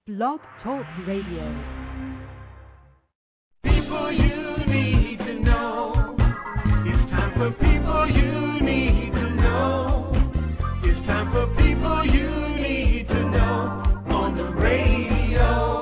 Blog Talk Radio. People you need to know. It's time for people you need to know. It's time for people you need to know on the radio.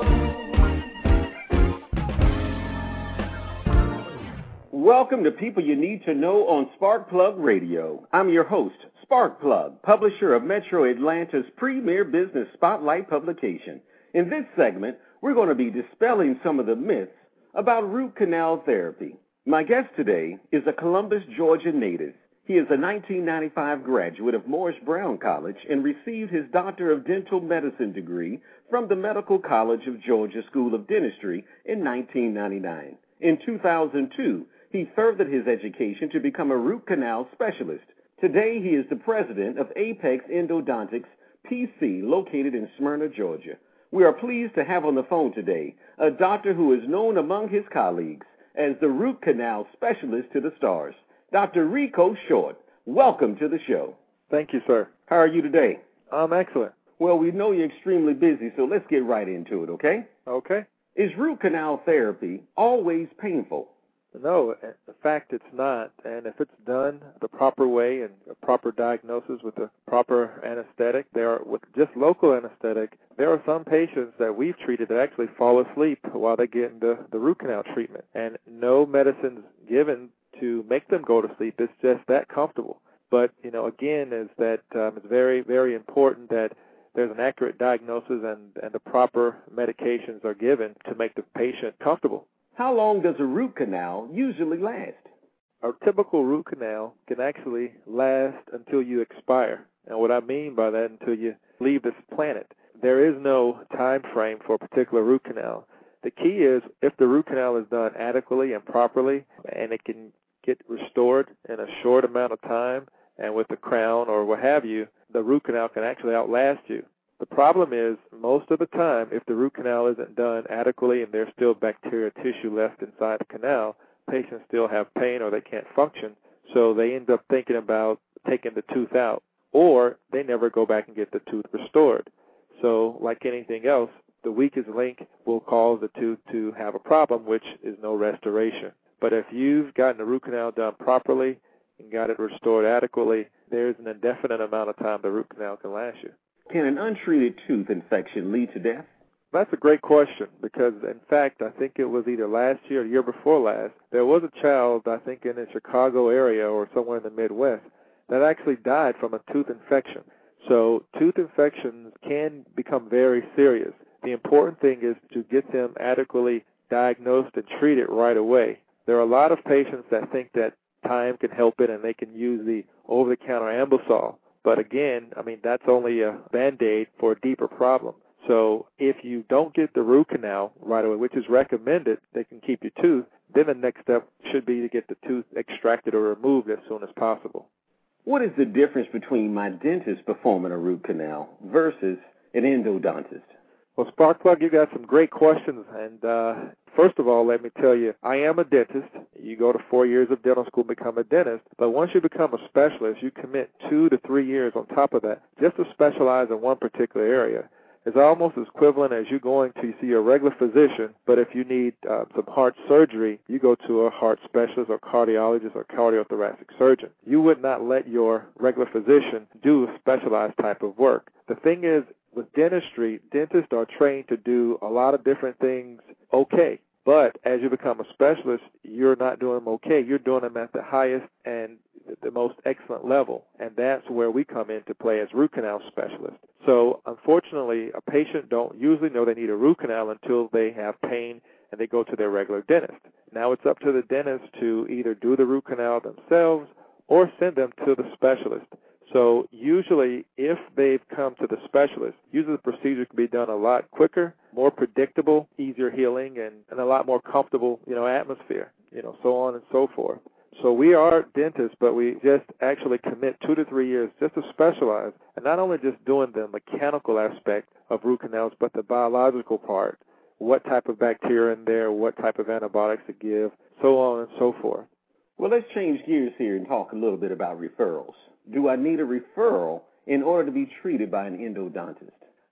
Welcome to People You Need to Know on Sparkplug Radio. I'm your host, Sparkplug, publisher of Metro Atlanta's premier business spotlight publication. In this segment, we're going to be dispelling some of the myths about root canal therapy. My guest today is a Columbus, Georgia native. He is a 1995 graduate of Morris Brown College and received his Doctor of Dental Medicine degree from the Medical College of Georgia School of Dentistry in 1999. In 2002, he furthered his education to become a root canal specialist. Today, he is the president of Apex Endodontics, PC, located in Smyrna, Georgia. We are pleased to have on the phone today a doctor who is known among his colleagues as the root canal specialist to the stars, Dr. Rico Short. Welcome to the show. Thank you, sir. How are you today? I'm excellent. Well, we know you're extremely busy, so let's get right into it, okay? Okay. Is root canal therapy always painful? No, in fact, it's not. And if it's done the proper way and a proper diagnosis with the proper anesthetic, with just local anesthetic, there are some patients that we've treated that actually fall asleep while they get the root canal treatment. And no medicine's given to make them go to sleep. It's just that comfortable. But, again, is that it's very, very important that there's an accurate diagnosis and the proper medications are given to make the patient comfortable. How long does a root canal usually last? A typical root canal can actually last until you expire. And what I mean by that, until you leave this planet. There is no time frame for a particular root canal. The key is if the root canal is done adequately and properly, and it can get restored in a short amount of time, and with the crown or what have you, the root canal can actually outlast you. The problem is, most of the time, if the root canal isn't done adequately and there's still bacterial tissue left inside the canal, patients still have pain or they can't function, so they end up thinking about taking the tooth out, or they never go back and get the tooth restored. So, like anything else, the weakest link will cause the tooth to have a problem, which is no restoration. But if you've gotten the root canal done properly and got it restored adequately, there's an indefinite amount of time the root canal can last you. Can an untreated tooth infection lead to death? That's a great question because, in fact, I think it was either last year or the year before last, there was a child, I think in the Chicago area or somewhere in the Midwest, that actually died from a tooth infection. So tooth infections can become very serious. The important thing is to get them adequately diagnosed and treated right away. There are a lot of patients that think that time can help it and they can use the over-the-counter Ambisol. But again, that's only a Band-Aid for a deeper problem. So if you don't get the root canal right away, which is recommended, they can keep your tooth, then the next step should be to get the tooth extracted or removed as soon as possible. What is the difference between my dentist performing a root canal versus an endodontist? Well, Sparkplug, you got some great questions. And first of all, let me tell you, I am a dentist. You go to 4 years of dental school, become a dentist. But once you become a specialist, you commit 2 to 3 years on top of that just to specialize in one particular area. It's almost as equivalent as you going to see a regular physician, but if you need some heart surgery, you go to a heart specialist or cardiologist or cardiothoracic surgeon. You would not let your regular physician do a specialized type of work. The thing is, with dentistry, dentists are trained to do a lot of different things okay. But as you become a specialist, you're not doing them okay. You're doing them at the highest and the most excellent level. And that's where we come into play as root canal specialists. So unfortunately, a patient don't usually know they need a root canal until they have pain and they go to their regular dentist. Now it's up to the dentist to either do the root canal themselves or send them to the specialist. So usually, if they've come to the specialist, usually the procedure can be done a lot quicker, more predictable, easier healing, and a lot more comfortable, atmosphere, so on and so forth. So we are dentists, but we just actually commit 2 to 3 years just to specialize, and not only just doing the mechanical aspect of root canals, but the biological part, what type of bacteria in there, what type of antibiotics to give, so on and so forth. Well, let's change gears here and talk a little bit about referrals. Do I need a referral in order to be treated by an endodontist?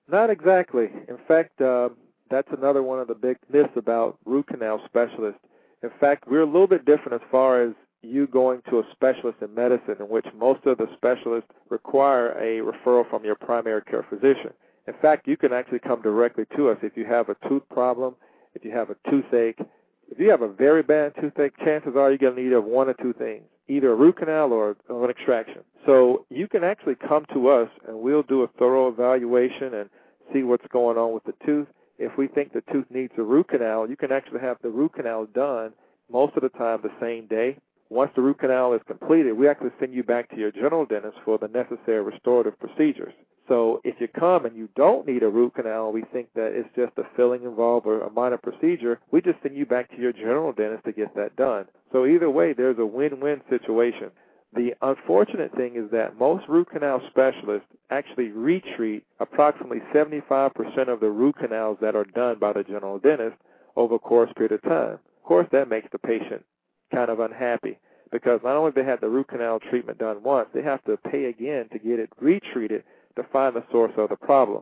Not exactly. In fact, that's another one of the big myths about root canal specialists. In fact, we're a little bit different as far as you going to a specialist in medicine, in which most of the specialists require a referral from your primary care physician. In fact, you can actually come directly to us if you have a tooth problem, if you have a toothache. If you have a very bad toothache, chances are you're going to need one or two things, either a root canal or an extraction. So you can actually come to us, and we'll do a thorough evaluation and see what's going on with the tooth. If we think the tooth needs a root canal, you can actually have the root canal done most of the time the same day. Once the root canal is completed, we actually send you back to your general dentist for the necessary restorative procedures. So if you come and you don't need a root canal, we think that it's just a filling involved or a minor procedure, we just send you back to your general dentist to get that done. So either way, there's a win-win situation. The unfortunate thing is that most root canal specialists actually retreat approximately 75% of the root canals that are done by the general dentist over a course period of time. Of course, that makes the patient kind of unhappy because not only have they had the root canal treatment done once, they have to pay again to get it retreated to find the source of the problem.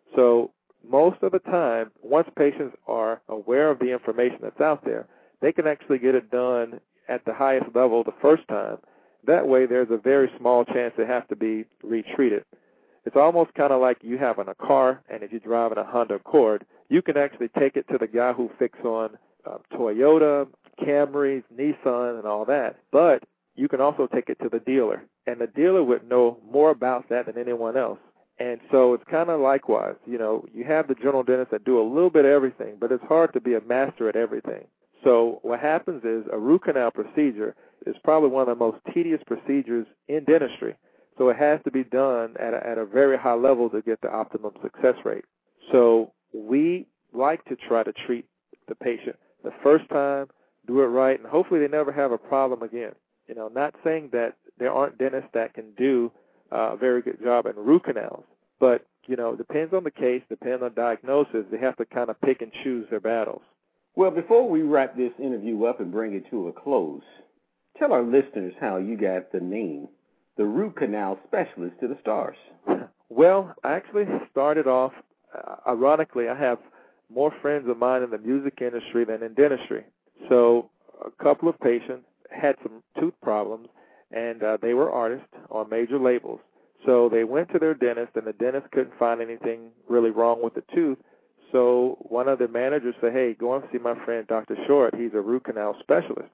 So most of the time, once patients are aware of the information that's out there, they can actually get it done at the highest level the first time. That way, there's a very small chance they have to be retreated. It's almost kind of like you having a car, and if you're driving a Honda Accord, you can actually take it to the guy who fixes on Toyota, Camrys, Nissan, and all that. But you can also take it to the dealer, and the dealer would know more about that than anyone else. And so it's kind of likewise. You have the general dentists that do a little bit of everything, but it's hard to be a master at everything. So what happens is a root canal procedure is probably one of the most tedious procedures in dentistry. So it has to be done at a very high level to get the optimum success rate. So we like to try to treat the patient the first time, do it right, and hopefully they never have a problem again. Not saying that there aren't dentists that can do a very good job in root canals, but, depends on the case, depends on diagnosis. They have to kind of pick and choose their battles. Well, before we wrap this interview up and bring it to a close, tell our listeners how you got the name, the root canal specialist, to the stars. Well, I actually started off, ironically, I have more friends of mine in the music industry than in dentistry. So a couple of patients had some tooth problems, and they were artists on major labels. So they went to their dentist, and the dentist couldn't find anything really wrong with the tooth. So one of the managers said, hey, go and see my friend Dr. Short. He's a root canal specialist.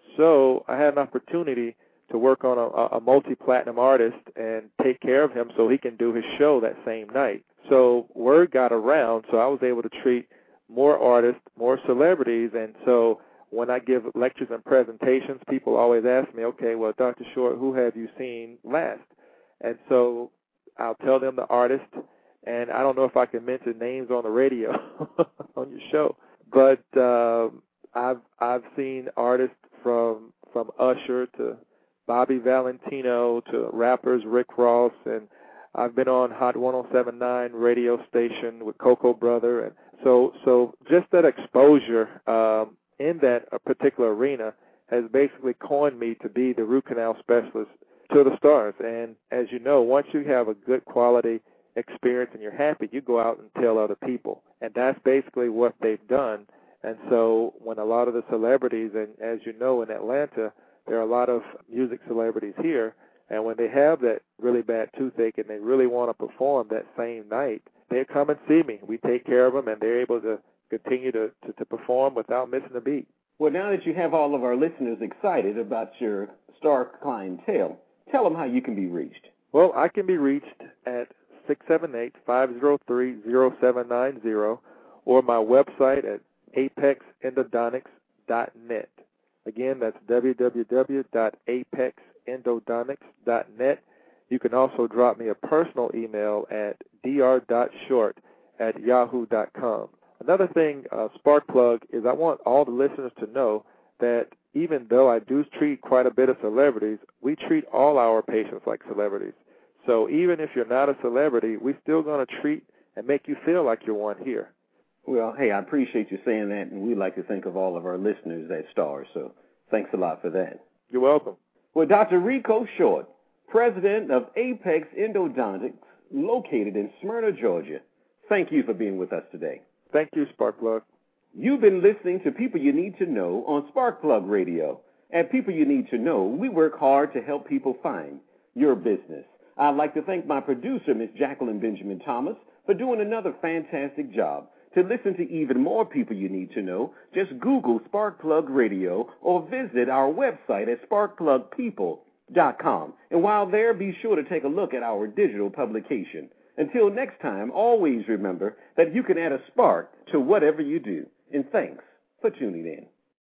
So I had an opportunity to work on a multi-platinum artist and take care of him so he can do his show that same night. So word got around, so I was able to treat more artists, more celebrities, and so when I give lectures and presentations, people always ask me, okay, well, Dr. Short, who have you seen last? And so I'll tell them the artist, and I don't know if I can mention names on the radio on your show, but I've seen artists from Usher to Bobby Valentino to rappers Rick Ross, and I've been on Hot 107.9 radio station with Coco Brother, and so just that exposure in that particular arena has basically coined me to be the root canal specialist to the stars. And as you know, once you have a good quality experience and you're happy, you go out and tell other people. And that's basically what they've done. And so when a lot of the celebrities, and as you know, in Atlanta, there are a lot of music celebrities here, and when they have that really bad toothache and they really want to perform that same night, they come and see me. We take care of them, and they're able to continue to perform without missing a beat. Well, now that you have all of our listeners excited about your star clientele, tell them how you can be reached. Well, I can be reached at 678-503-0790 or my website at apexendodontics.net. Again, that's www.apexendodontics.net. You can also drop me a personal email at dr.short@yahoo.com. Another thing, Sparkplug, is I want all the listeners to know that even though I do treat quite a bit of celebrities, we treat all our patients like celebrities. So even if you're not a celebrity, we're still going to treat and make you feel like you're one here. Well, hey, I appreciate you saying that, and we like to think of all of our listeners as stars, so thanks a lot for that. You're welcome. Well, Dr. Rico Short, president of Apex Endodontics, located in Smyrna, Georgia, Thank you for being with us today. Thank you, Sparkplug. You've been listening to People You Need to Know on Sparkplug Radio. At People You Need to Know, we work hard to help people find your business. I'd like to thank my producer, Miss Jacqueline Benjamin Thomas, for doing another fantastic job. To listen to even more People You Need to Know, just Google Sparkplug Radio or visit our website at sparkplugpeople.com. And while there, be sure to take a look at our digital publication. Until next time, always remember that you can add a spark to whatever you do. And thanks for tuning in.